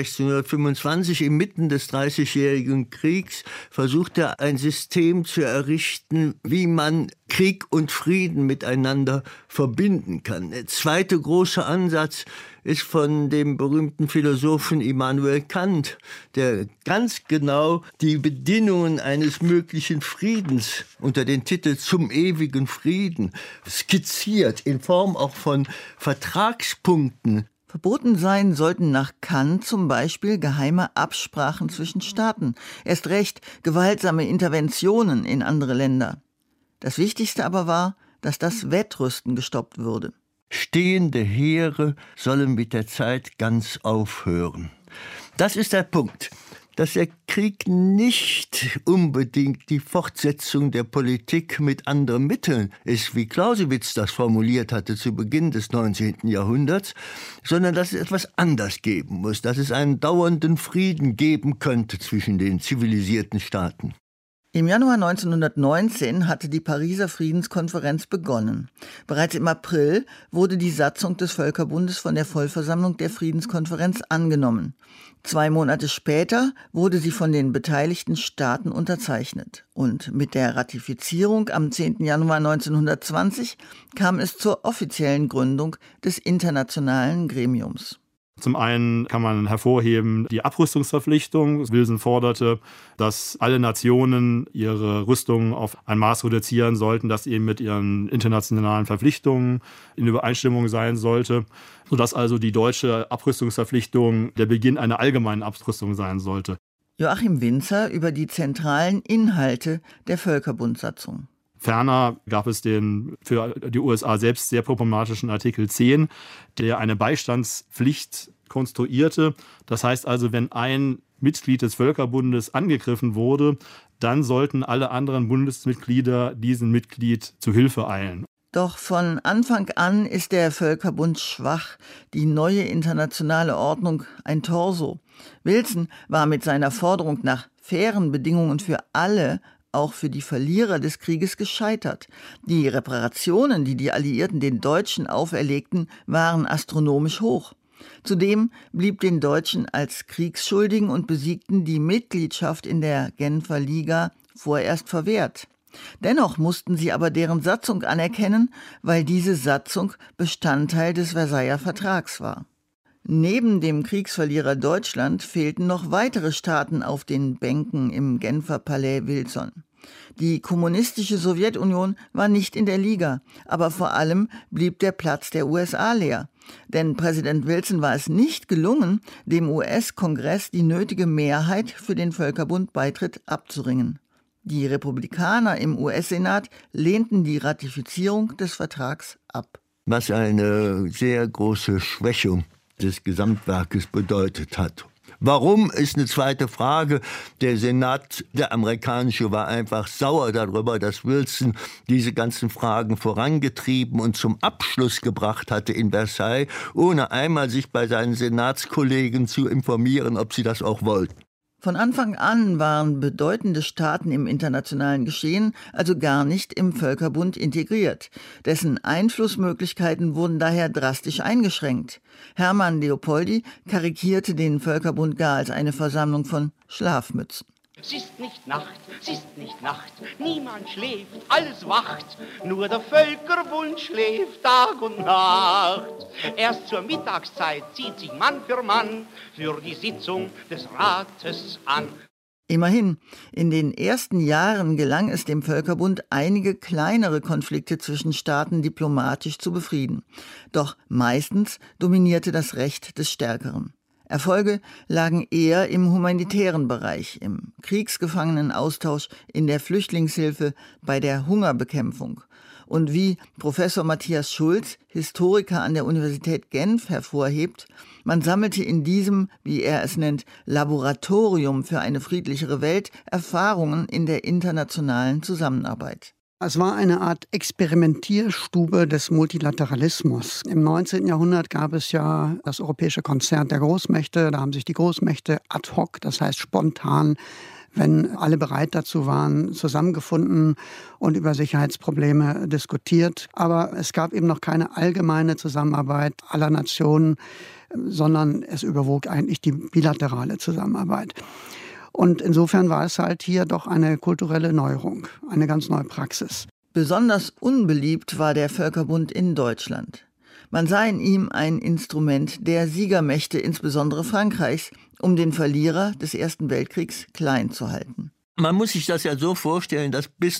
[SPEAKER 12] 1625. Inmitten des Dreißigjährigen Kriegs versucht er ein System zu errichten, wie man Krieg und Frieden miteinander verbinden kann. Der zweite große Ansatz ist von dem berühmten Philosophen Immanuel Kant, der ganz genau die Bedingungen eines möglichen Friedens unter den Titel Zum ewigen Frieden skizziert, in Form auch von Vertragspunkten.
[SPEAKER 11] Verboten sein sollten nach Kant zum Beispiel geheime Absprachen zwischen Staaten, erst recht gewaltsame Interventionen in andere Länder. Das Wichtigste aber war, dass das Wettrüsten gestoppt würde.
[SPEAKER 12] Stehende Heere sollen mit der Zeit ganz aufhören. Das ist der Punkt, dass der Krieg nicht unbedingt die Fortsetzung der Politik mit anderen Mitteln ist, wie Clausewitz das formuliert hatte zu Beginn des 19. Jahrhunderts, sondern dass es etwas anders geben muss, dass es einen dauernden Frieden geben könnte zwischen den zivilisierten Staaten.
[SPEAKER 11] Im Januar 1919 hatte die Pariser Friedenskonferenz begonnen. Bereits im April wurde die Satzung des Völkerbundes von der Vollversammlung der Friedenskonferenz angenommen. 2 Monate später wurde sie von den beteiligten Staaten unterzeichnet. Und mit der Ratifizierung am 10. Januar 1920 kam es zur offiziellen Gründung des internationalen Gremiums.
[SPEAKER 13] Zum einen kann man hervorheben die Abrüstungsverpflichtung. Wilson forderte, dass alle Nationen ihre Rüstung auf ein Maß reduzieren sollten, das eben mit ihren internationalen Verpflichtungen in Übereinstimmung sein sollte, sodass also die deutsche Abrüstungsverpflichtung der Beginn einer allgemeinen Abrüstung sein sollte.
[SPEAKER 11] Joachim Winzer über die zentralen Inhalte der Völkerbundsatzung.
[SPEAKER 13] Ferner gab es den für die USA selbst sehr problematischen Artikel 10, der eine Beistandspflicht konstruierte. Das heißt also, wenn ein Mitglied des Völkerbundes angegriffen wurde, dann sollten alle anderen Bundesmitglieder diesem Mitglied zu Hilfe eilen.
[SPEAKER 11] Doch von Anfang an ist der Völkerbund schwach, die neue internationale Ordnung ein Torso. Wilson war mit seiner Forderung nach fairen Bedingungen für alle, auch für die Verlierer des Krieges, gescheitert. Die Reparationen, die die Alliierten den Deutschen auferlegten, waren astronomisch hoch. Zudem blieb den Deutschen als Kriegsschuldigen und Besiegten die Mitgliedschaft in der Genfer Liga vorerst verwehrt. Dennoch mussten sie aber deren Satzung anerkennen, weil diese Satzung Bestandteil des Versailler Vertrags war. Neben dem Kriegsverlierer Deutschland fehlten noch weitere Staaten auf den Bänken im Genfer Palais Wilson. Die kommunistische Sowjetunion war nicht in der Liga, aber vor allem blieb der Platz der USA leer. Denn Präsident Wilson war es nicht gelungen, dem US-Kongress die nötige Mehrheit für den Völkerbund-Beitritt abzuringen. Die Republikaner im US-Senat lehnten die Ratifizierung des Vertrags ab.
[SPEAKER 12] Was eine sehr große Schwächung des Gesamtwerkes bedeutet hat. Warum, ist eine zweite Frage. Der Senat, der amerikanische, war einfach sauer darüber, dass Wilson diese ganzen Fragen vorangetrieben und zum Abschluss gebracht hatte in Versailles, ohne einmal sich bei seinen Senatskollegen zu informieren, ob sie das auch wollten.
[SPEAKER 11] Von Anfang an waren bedeutende Staaten im internationalen Geschehen also gar nicht im Völkerbund integriert. Dessen Einflussmöglichkeiten wurden daher drastisch eingeschränkt. Hermann Leopoldi karikierte den Völkerbund gar als eine Versammlung von Schlafmützen.
[SPEAKER 14] Es ist nicht Nacht, es ist nicht Nacht, niemand schläft, alles wacht, nur der Völkerbund schläft Tag und Nacht. Erst zur Mittagszeit zieht sich Mann für Mann für die Sitzung des Rates an.
[SPEAKER 11] Immerhin, in den ersten Jahren gelang es dem Völkerbund, einige kleinere Konflikte zwischen Staaten diplomatisch zu befrieden. Doch meistens dominierte das Recht des Stärkeren. Erfolge lagen eher im humanitären Bereich, im Kriegsgefangenenaustausch, in der Flüchtlingshilfe, bei der Hungerbekämpfung. Und wie Professor Matthias Schulz, Historiker an der Universität Genf, hervorhebt, man sammelte in diesem, wie er es nennt, Laboratorium für eine friedlichere Welt Erfahrungen in der internationalen Zusammenarbeit.
[SPEAKER 15] Es war eine Art Experimentierstube des Multilateralismus. Im 19. Jahrhundert gab es ja das europäische Konzert der Großmächte. Da haben sich die Großmächte ad hoc, das heißt spontan, wenn alle bereit dazu waren, zusammengefunden und über Sicherheitsprobleme diskutiert. Aber es gab eben noch keine allgemeine Zusammenarbeit aller Nationen, sondern es überwog eigentlich die bilaterale Zusammenarbeit. Und insofern war es halt hier doch eine kulturelle Neuerung, eine ganz neue Praxis.
[SPEAKER 11] Besonders unbeliebt war der Völkerbund in Deutschland. Man sah in ihm ein Instrument der Siegermächte, insbesondere Frankreichs, um den Verlierer des Ersten Weltkriegs klein zu halten.
[SPEAKER 12] Man muss sich das ja so vorstellen, dass bis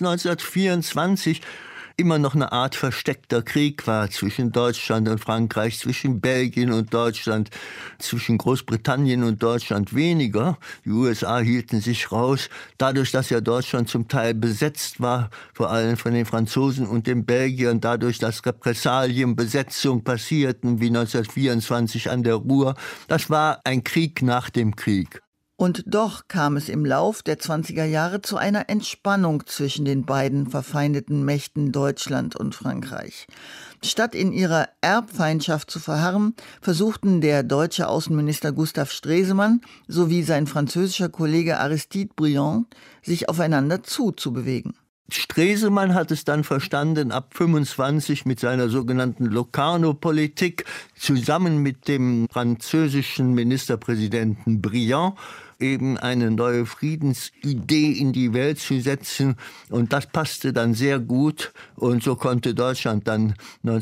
[SPEAKER 12] 1924 immer noch eine Art versteckter Krieg war zwischen Deutschland und Frankreich, zwischen Belgien und Deutschland, zwischen Großbritannien und Deutschland weniger. Die USA hielten sich raus. Dadurch, dass ja Deutschland zum Teil besetzt war, vor allem von den Franzosen und den Belgiern, dadurch, dass Repressalien, Besetzung passierten, wie 1924 an der Ruhr. Das war ein Krieg nach dem Krieg.
[SPEAKER 11] Und doch kam es im Lauf der 20er Jahre zu einer Entspannung zwischen den beiden verfeindeten Mächten Deutschland und Frankreich. Statt in ihrer Erbfeindschaft zu verharren, versuchten der deutsche Außenminister Gustav Stresemann sowie sein französischer Kollege Aristide Briand, sich aufeinander zuzubewegen.
[SPEAKER 12] Stresemann hat es dann verstanden, ab 25 mit seiner sogenannten Locarno-Politik zusammen mit dem französischen Ministerpräsidenten Briand eben eine neue Friedensidee in die Welt zu setzen. Und das passte dann sehr gut. Und so konnte Deutschland dann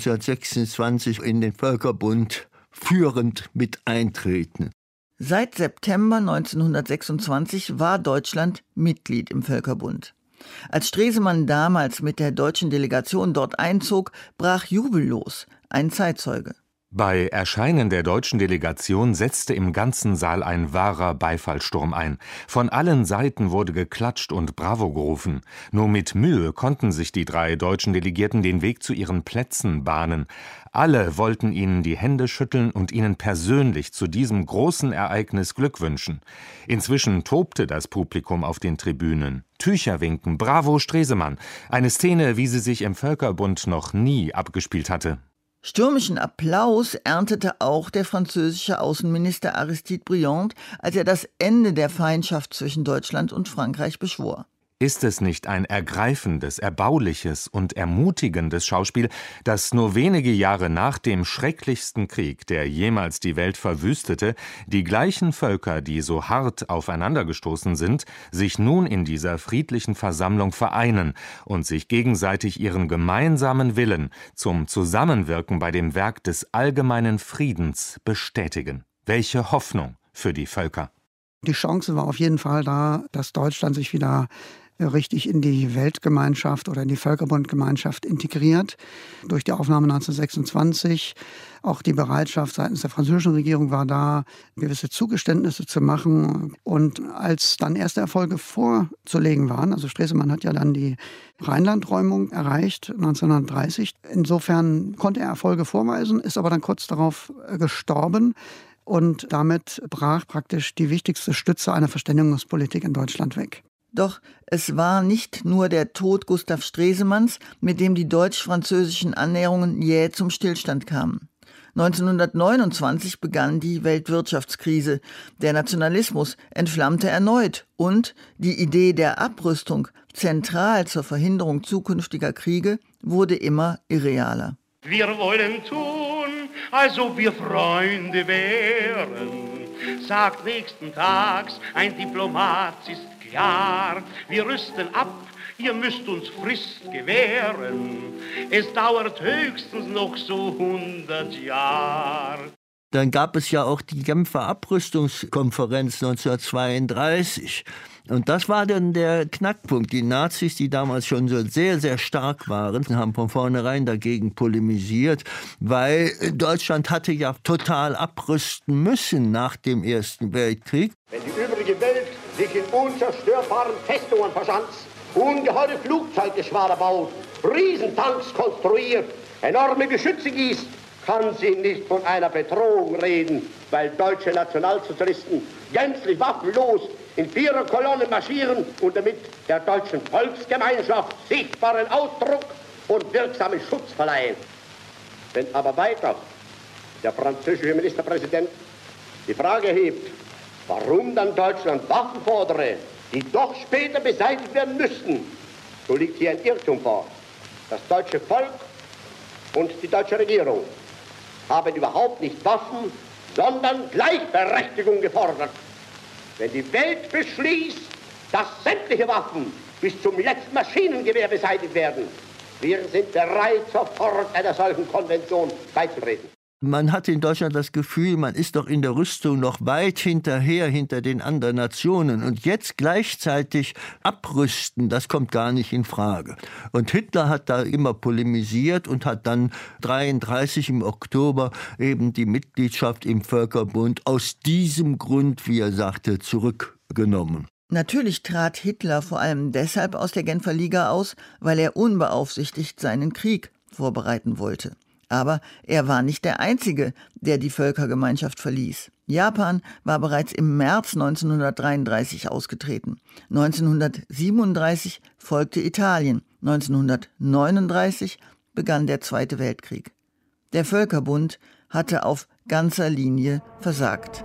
[SPEAKER 12] 1926 in den Völkerbund führend mit eintreten.
[SPEAKER 11] Seit September 1926 war Deutschland Mitglied im Völkerbund. Als Stresemann damals mit der deutschen Delegation dort einzog, brach Jubel los, ein Zeitzeuge.
[SPEAKER 16] Bei Erscheinen der deutschen Delegation setzte im ganzen Saal ein wahrer Beifallssturm ein. Von allen Seiten wurde geklatscht und Bravo gerufen. Nur mit Mühe konnten sich die 3 deutschen Delegierten den Weg zu ihren Plätzen bahnen. Alle wollten ihnen die Hände schütteln und ihnen persönlich zu diesem großen Ereignis Glück wünschen. Inzwischen tobte das Publikum auf den Tribünen. Tücher winken, Bravo Stresemann. Eine Szene, wie sie sich im Völkerbund noch nie abgespielt hatte.
[SPEAKER 11] Stürmischen Applaus erntete auch der französische Außenminister Aristide Briand, als er das Ende der Feindschaft zwischen Deutschland und Frankreich beschwor.
[SPEAKER 16] Ist es nicht ein ergreifendes, erbauliches und ermutigendes Schauspiel, dass nur wenige Jahre nach dem schrecklichsten Krieg, der jemals die Welt verwüstete, die gleichen Völker, die so hart aufeinandergestoßen sind, sich nun in dieser friedlichen Versammlung vereinen und sich gegenseitig ihren gemeinsamen Willen zum Zusammenwirken bei dem Werk des allgemeinen Friedens bestätigen? Welche Hoffnung für die Völker!
[SPEAKER 15] Die Chance war auf jeden Fall da, dass Deutschland sich wieder richtig in die Weltgemeinschaft oder in die Völkerbundgemeinschaft integriert. Durch die Aufnahme 1926, auch die Bereitschaft seitens der französischen Regierung war da, gewisse Zugeständnisse zu machen. Und als dann erste Erfolge vorzulegen waren, also Stresemann hat ja dann die Rheinlandräumung erreicht, 1930. Insofern konnte er Erfolge vorweisen, ist aber dann kurz darauf gestorben. Und damit brach praktisch die wichtigste Stütze einer Verständigungspolitik in Deutschland weg.
[SPEAKER 11] Doch es war nicht nur der Tod Gustav Stresemanns, mit dem die deutsch-französischen Annäherungen jäh zum Stillstand kamen. 1929 begann die Weltwirtschaftskrise. Der Nationalismus entflammte erneut und die Idee der Abrüstung, zentral zur Verhinderung zukünftiger Kriege, wurde immer irrealer.
[SPEAKER 10] Wir wollen tun, als ob wir Freunde wären, sagt nächsten Tags ein Diplomat, ist klar. Wir rüsten ab, ihr müsst uns Frist gewähren. Es dauert höchstens noch so 100 Jahre.
[SPEAKER 12] Dann gab es ja auch die Genfer Abrüstungskonferenz 1932. Und das war dann der Knackpunkt. Die Nazis, die damals schon so sehr, sehr stark waren, haben von vornherein dagegen polemisiert, weil Deutschland hatte ja total abrüsten müssen nach dem Ersten Weltkrieg.
[SPEAKER 17] Wenn die übrige Welt sich in unzerstörbaren Festungen verschanzt, ungeheure Flugzeuggeschwader baut, Riesentanks konstruiert, enorme Geschütze gießt, kann sie nicht von einer Bedrohung reden, weil deutsche Nationalsozialisten gänzlich waffenlos in 4er Kolonnen marschieren und damit der deutschen Volksgemeinschaft sichtbaren Ausdruck und wirksamen Schutz verleihen. Wenn aber weiter der französische Ministerpräsident die Frage hebt, warum dann Deutschland Waffen fordere, die doch später beseitigt werden müssten, so liegt hier ein Irrtum vor. Das deutsche Volk und die deutsche Regierung haben überhaupt nicht Waffen, sondern Gleichberechtigung gefordert. Wenn die Welt beschließt, dass sämtliche Waffen bis zum letzten Maschinengewehr beseitigt werden, wir sind bereit, sofort einer solchen Konvention beizutreten.
[SPEAKER 12] Man hatte in Deutschland das Gefühl, man ist doch in der Rüstung noch weit hinterher, hinter den anderen Nationen. Und jetzt gleichzeitig abrüsten, das kommt gar nicht in Frage. Und Hitler hat da immer polemisiert und hat dann 1933 im Oktober eben die Mitgliedschaft im Völkerbund aus diesem Grund, wie er sagte, zurückgenommen.
[SPEAKER 11] Natürlich trat Hitler vor allem deshalb aus der Genfer Liga aus, weil er unbeaufsichtigt seinen Krieg vorbereiten wollte. Aber er war nicht der Einzige, der die Völkergemeinschaft verließ. Japan war bereits im März 1933 ausgetreten. 1937 folgte Italien. 1939 begann der Zweite Weltkrieg. Der Völkerbund hatte auf ganzer Linie versagt.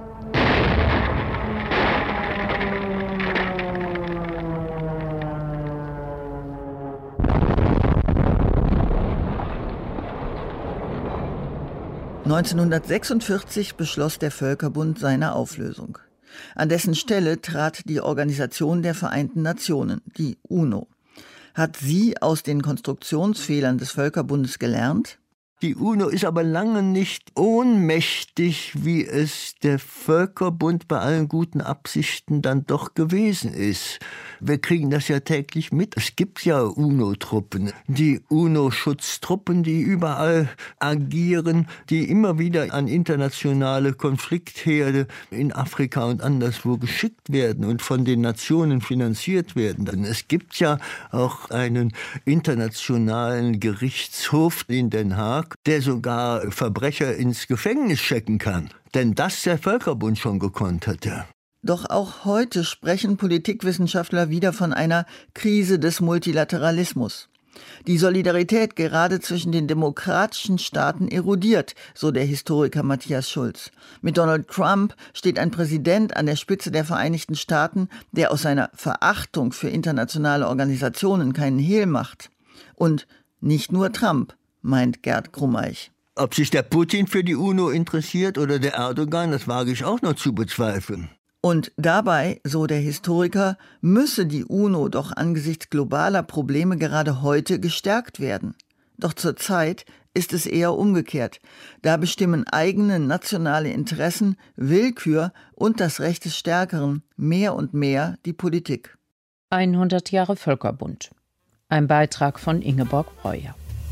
[SPEAKER 11] (1946) beschloss der Völkerbund seine Auflösung. An dessen Stelle trat die Organisation der Vereinten Nationen, die UNO. Hat sie aus den Konstruktionsfehlern des Völkerbundes gelernt?
[SPEAKER 12] Die UNO ist aber lange nicht ohnmächtig, wie es der Völkerbund bei allen guten Absichten dann doch gewesen ist. Wir kriegen das ja täglich mit. Es gibt ja UNO-Truppen, die UNO-Schutztruppen, die überall agieren, die immer wieder an internationale Konfliktherde in Afrika und anderswo geschickt werden und von den Nationen finanziert werden. Es gibt ja auch einen internationalen Gerichtshof in Den Haag, der sogar Verbrecher ins Gefängnis schicken kann. Denn das der Völkerbund schon gekonnt hatte.
[SPEAKER 11] Doch auch heute sprechen Politikwissenschaftler wieder von einer Krise des Multilateralismus. Die Solidarität gerade zwischen den demokratischen Staaten erodiert, so der Historiker Matthias Schulz. Mit Donald Trump steht ein Präsident an der Spitze der Vereinigten Staaten, der aus seiner Verachtung für internationale Organisationen keinen Hehl macht. Und nicht nur Trump, meint Gerd Krummeich.
[SPEAKER 12] Ob sich der Putin für die UNO interessiert oder der Erdogan, das wage ich auch noch zu bezweifeln.
[SPEAKER 11] Und dabei, so der Historiker, müsse die UNO doch angesichts globaler Probleme gerade heute gestärkt werden. Doch zurzeit ist es eher umgekehrt. Da bestimmen eigene nationale Interessen, Willkür und das Recht des Stärkeren mehr und mehr die Politik.
[SPEAKER 2] 100 Jahre Völkerbund. Ein Beitrag von Ingeborg Breuer.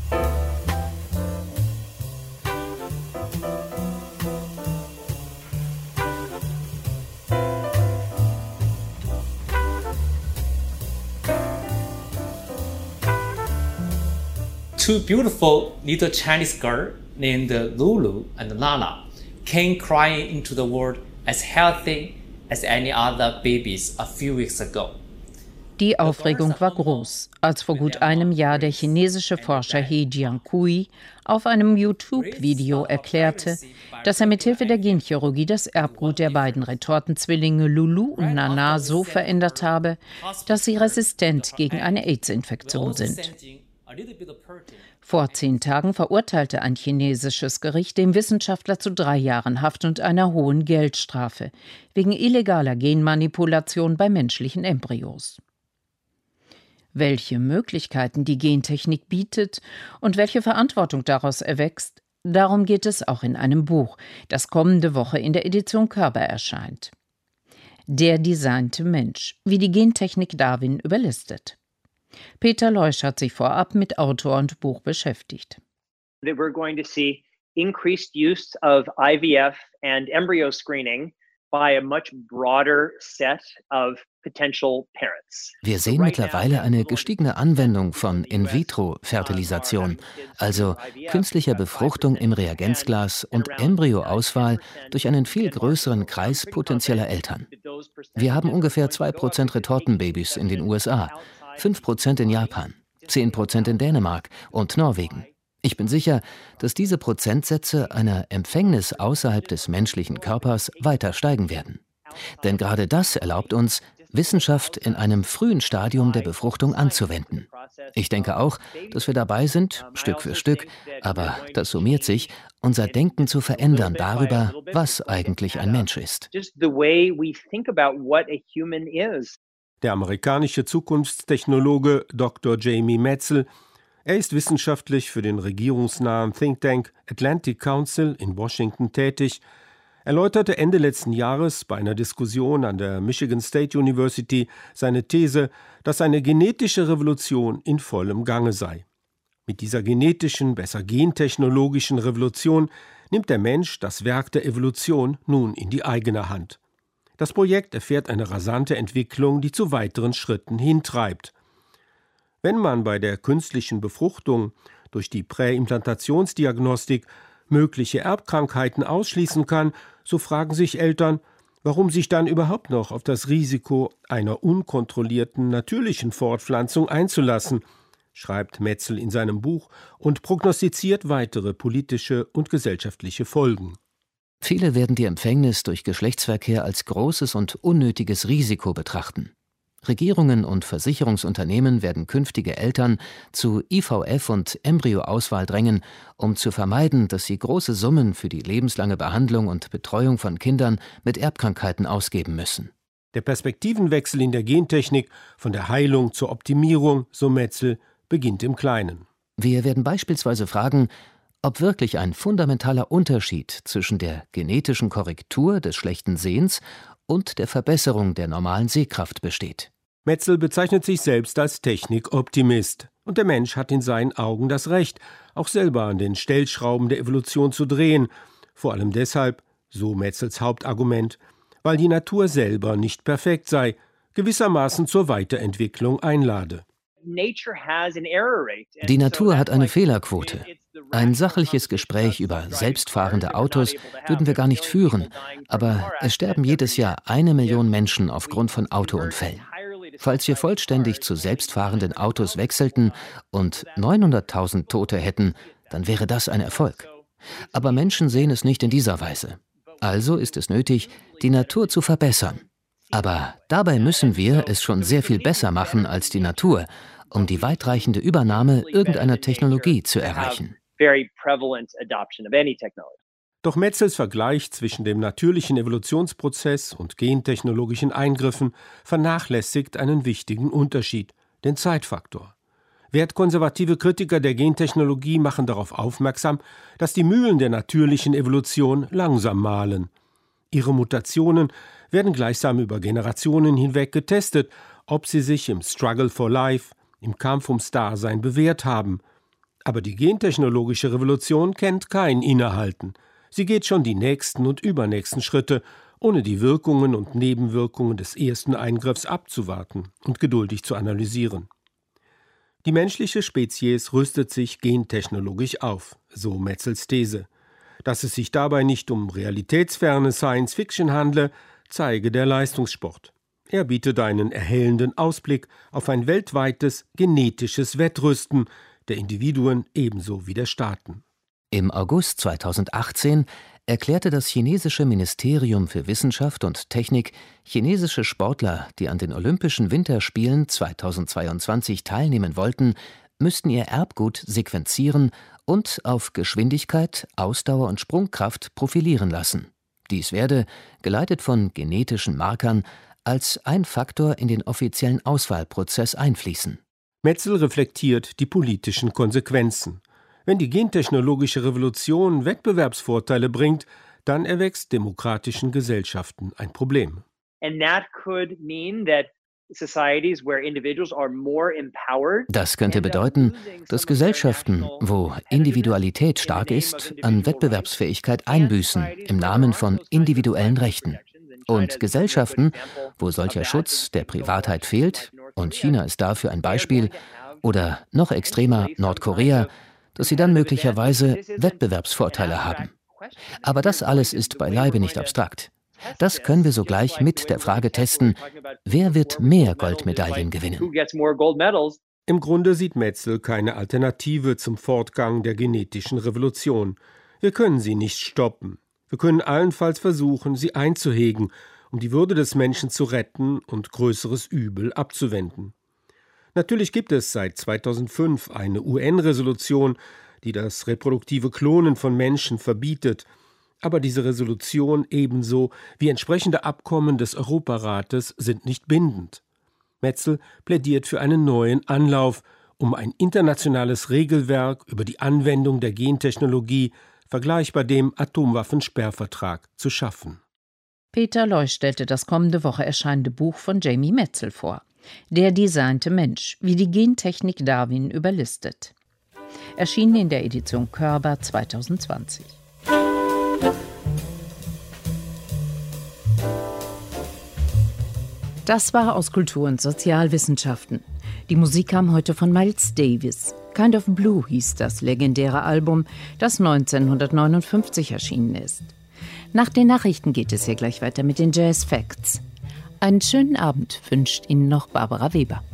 [SPEAKER 18] Two beautiful little Chinese girls named Lulu and Nana came crying into the world as healthy as any other babies a few weeks ago.
[SPEAKER 2] Die Aufregung war groß, als vor gut einem Jahr der chinesische Forscher He Jiankui auf einem YouTube-Video erklärte, dass er mithilfe der Genchirurgie das Erbgut der beiden Retortenzwillinge Lulu und Nana so verändert habe, dass sie resistent gegen eine AIDS-Infektion sind. Vor 10 Tagen verurteilte ein chinesisches Gericht den Wissenschaftler zu 3 Jahren Haft und einer hohen Geldstrafe wegen illegaler Genmanipulation bei menschlichen Embryos. Welche Möglichkeiten die Gentechnik bietet und welche Verantwortung daraus erwächst, darum geht es auch in einem Buch, das kommende Woche in der Edition Körber erscheint. Der designte Mensch, wie die Gentechnik Darwin überlistet. Peter Leusch hat sich vorab mit Autor und Buch beschäftigt.
[SPEAKER 19] We're going to see increased use of IVF and embryo screening by a much broader set of potential parents.
[SPEAKER 20] Wir sehen mittlerweile eine gestiegene Anwendung von In-vitro-Fertilisation, also künstlicher Befruchtung im Reagenzglas und Embryoauswahl durch einen viel größeren Kreis potenzieller Eltern. Wir haben ungefähr 2% Retortenbabys in den USA, 5% in Japan, 10% in Dänemark und Norwegen. Ich bin sicher, dass diese Prozentsätze einer Empfängnis außerhalb des menschlichen Körpers weiter steigen werden. Denn gerade das erlaubt uns, Wissenschaft in einem frühen Stadium der Befruchtung anzuwenden. Ich denke auch, dass wir dabei sind, Stück für Stück, aber das summiert sich, unser Denken zu verändern darüber, was eigentlich ein Mensch ist.
[SPEAKER 21] Der amerikanische Zukunftstechnologe Dr. Jamie Metzl, er ist wissenschaftlich für den regierungsnahen Think Tank Atlantic Council in Washington tätig, erläuterte Ende letzten Jahres bei einer Diskussion an der Michigan State University seine These, dass eine genetische Revolution in vollem Gange sei. Mit dieser genetischen, besser gentechnologischen Revolution nimmt der Mensch das Werk der Evolution nun in die eigene Hand. Das Projekt erfährt eine rasante Entwicklung, die zu weiteren Schritten hintreibt. Wenn man bei der künstlichen Befruchtung durch die Präimplantationsdiagnostik mögliche Erbkrankheiten ausschließen kann, so fragen sich Eltern, warum sich dann überhaupt noch auf das Risiko einer unkontrollierten natürlichen Fortpflanzung einzulassen, schreibt Metzel in seinem Buch und prognostiziert weitere politische und gesellschaftliche Folgen.
[SPEAKER 20] Viele werden die Empfängnis durch Geschlechtsverkehr als großes und unnötiges Risiko betrachten. Regierungen und Versicherungsunternehmen werden künftige Eltern zu IVF- und Embryoauswahl drängen, um zu vermeiden, dass sie große Summen für die lebenslange Behandlung und Betreuung von Kindern mit Erbkrankheiten ausgeben müssen.
[SPEAKER 21] Der Perspektivenwechsel in der Gentechnik von der Heilung zur Optimierung, so Metzel, beginnt im Kleinen.
[SPEAKER 20] Wir werden beispielsweise fragen, ob wirklich ein fundamentaler Unterschied zwischen der genetischen Korrektur des schlechten Sehens und der Verbesserung der normalen Sehkraft besteht.
[SPEAKER 21] Metzel bezeichnet sich selbst als Technikoptimist. Und der Mensch hat in seinen Augen das Recht, auch selber an den Stellschrauben der Evolution zu drehen. Vor allem deshalb, so Metzels Hauptargument, weil die Natur selber nicht perfekt sei, gewissermaßen zur Weiterentwicklung einlade.
[SPEAKER 20] Die Natur hat eine Fehlerquote. Ein sachliches Gespräch über selbstfahrende Autos würden wir gar nicht führen, aber es sterben jedes Jahr 1 Million Menschen aufgrund von Autounfällen. Falls wir vollständig zu selbstfahrenden Autos wechselten und 900.000 Tote hätten, dann wäre das ein Erfolg. Aber Menschen sehen es nicht in dieser Weise. Also ist es nötig, die Natur zu verbessern. Aber dabei müssen wir es schon sehr viel besser machen als die Natur, um die weitreichende Übernahme irgendeiner Technologie zu erreichen.
[SPEAKER 21] Doch Metzels Vergleich zwischen dem natürlichen Evolutionsprozess und gentechnologischen Eingriffen vernachlässigt einen wichtigen Unterschied, den Zeitfaktor. Wertkonservative Kritiker der Gentechnologie machen darauf aufmerksam, dass die Mühlen der natürlichen Evolution langsam mahlen. Ihre Mutationen werden gleichsam über Generationen hinweg getestet, ob sie sich im Struggle for Life, im Kampf ums Dasein bewährt haben. Aber die gentechnologische Revolution kennt kein Innehalten. Sie geht schon die nächsten und übernächsten Schritte, ohne die Wirkungen und Nebenwirkungen des ersten Eingriffs abzuwarten und geduldig zu analysieren. Die menschliche Spezies rüstet sich gentechnologisch auf, so Metzels These. Dass es sich dabei nicht um realitätsferne Science-Fiction handle, zeige der Leistungssport. Er bietet einen erhellenden Ausblick auf ein weltweites genetisches Wettrüsten der Individuen ebenso wie der Staaten.
[SPEAKER 20] Im August 2018 erklärte das chinesische Ministerium für Wissenschaft und Technik, chinesische Sportler, die an den Olympischen Winterspielen 2022 teilnehmen wollten, müssten ihr Erbgut sequenzieren und auf Geschwindigkeit, Ausdauer und Sprungkraft profilieren lassen. Dies werde, geleitet von genetischen Markern, als ein Faktor in den offiziellen Auswahlprozess einfließen.
[SPEAKER 21] Metzel reflektiert die politischen Konsequenzen. Wenn die gentechnologische Revolution Wettbewerbsvorteile bringt, dann erwächst demokratischen Gesellschaften ein Problem.
[SPEAKER 20] Das könnte bedeuten, dass Gesellschaften, wo Individualität stark ist, an Wettbewerbsfähigkeit einbüßen im Namen von individuellen Rechten. Und Gesellschaften, wo solcher Schutz der Privatheit fehlt, und China ist dafür ein Beispiel, oder noch extremer Nordkorea, dass sie dann möglicherweise Wettbewerbsvorteile haben. Aber das alles ist beileibe nicht abstrakt. Das können wir sogleich mit der Frage testen, wer wird mehr Goldmedaillen gewinnen?
[SPEAKER 21] Im Grunde sieht Metzel keine Alternative zum Fortgang der genetischen Revolution. Wir können sie nicht stoppen. Wir können allenfalls versuchen, sie einzuhegen, um die Würde des Menschen zu retten und größeres Übel abzuwenden. Natürlich gibt es seit 2005 eine UN-Resolution, die das reproduktive Klonen von Menschen verbietet. Aber diese Resolution ebenso wie entsprechende Abkommen des Europarates sind nicht bindend. Metzel plädiert für einen neuen Anlauf, um ein internationales Regelwerk über die Anwendung der Gentechnologie, vergleichbar dem Atomwaffensperrvertrag, zu schaffen.
[SPEAKER 2] Peter Leusch stellte das kommende Woche erscheinende Buch von Jamie Metzel vor. Der designte Mensch, wie die Gentechnik Darwin überlistet. Erschienen in der Edition Körber 2020. Das war aus Kultur und Sozialwissenschaften. Die Musik kam heute von Miles Davis. Kind of Blue hieß das legendäre Album, das 1959 erschienen ist. Nach den Nachrichten geht es hier gleich weiter mit den Jazz Facts. Einen schönen Abend wünscht Ihnen noch Barbara Weber.